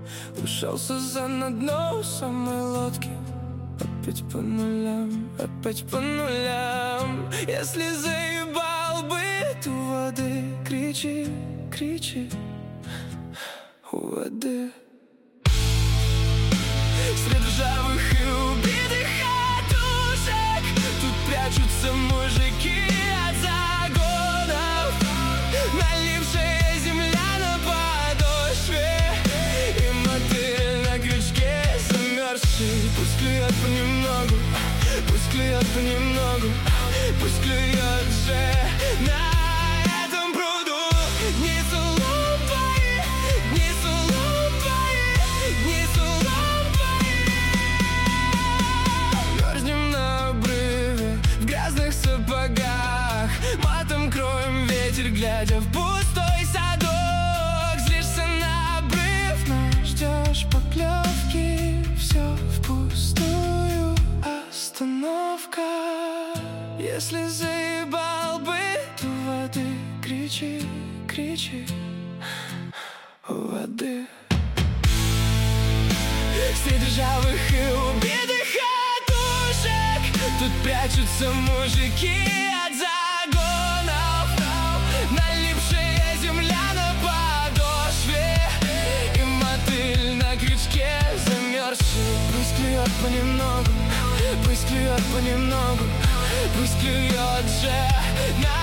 Ушелся на дно самой лодки. Опять по нулям, опять по нулям. Если заебал быт у воды, кричи, кричи у воды. Среди ржавых и убитых катушек тут прячутся мужики от загонов. Налипшая земля на подошве и мотыль на крючке замерзший. Пусть клюет понемногу, пусть клюет понемногу, пусть клюет же на этом пруду. Дни сулупаи, дни сулупаи, дни сулупаи. Мерзнем на обрыве в грязных сапогах, матом кроем ветер, глядя в пустой садок. Злишься на обрыв, но ждешь поклевки. Все впустую, остановка. Если заебал быт у воды, кричи, кричи у воды. Среди ржавых и убитых катушек тут прячутся мужики от загонов. Налипшая земля на подошве и мотыль на крючке замерзший. Пусть клюет понемногу, пусть клюет понемногу, пусть клюет же на